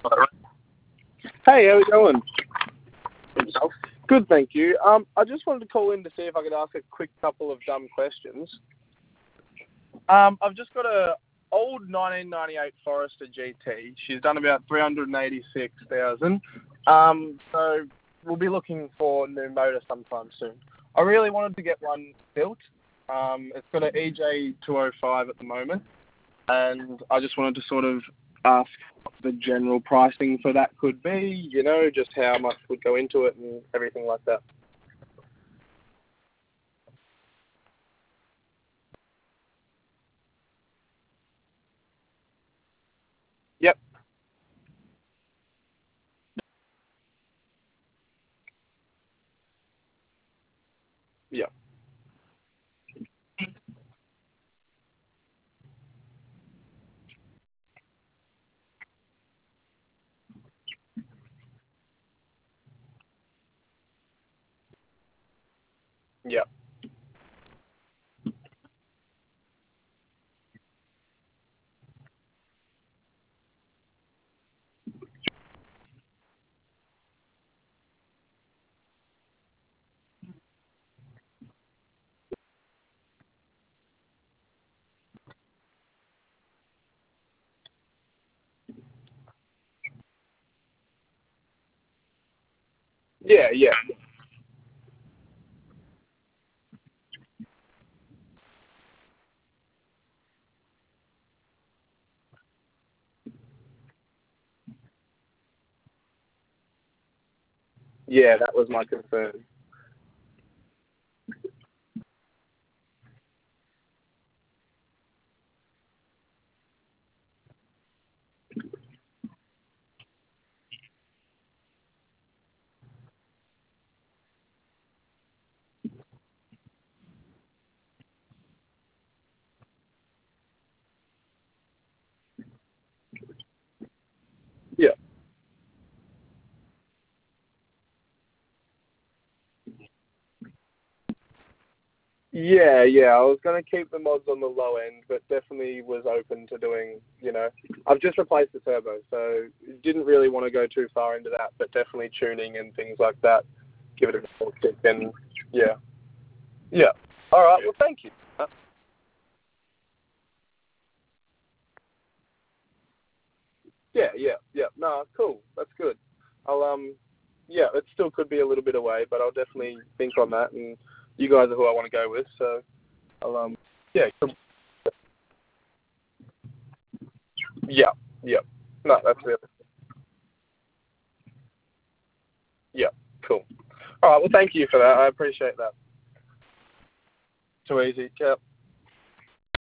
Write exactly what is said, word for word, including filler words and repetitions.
Hey, how you going? Good, thank you. Um, I just wanted to call in to see if I could ask a quick couple of dumb questions. Um, I've just got a old nineteen ninety-eight Forester G T. She's done about three hundred eighty-six thousand. Um, so we'll be looking for a new motor sometime soon. I really wanted to get one built. Um, it's got an E J two oh five at the moment, and I just wanted to sort of ask what the general pricing for that could be, you know, just how much would go into it and everything like that. Yep. Yep. Yep. Yeah, yeah. Yeah, that was my concern. Yeah. Yeah, yeah. I was going to keep the mods on the low end, but definitely was open to doing, you know, I've just replaced the turbo, so didn't really want to go too far into that, but definitely tuning and things like that, give it a full kick, and yeah. Yeah. All right, well, thank you. Uh, yeah, yeah, yeah. No, cool. That's good. I'll, um, yeah, it still could be a little bit away, but I'll definitely think on that, and you guys are who I want to go with, so I'll, um, yeah, cool. Yeah, yeah. No, that's really, yeah, cool. All right, well, thank you for that. I appreciate that. Too easy. Yeah.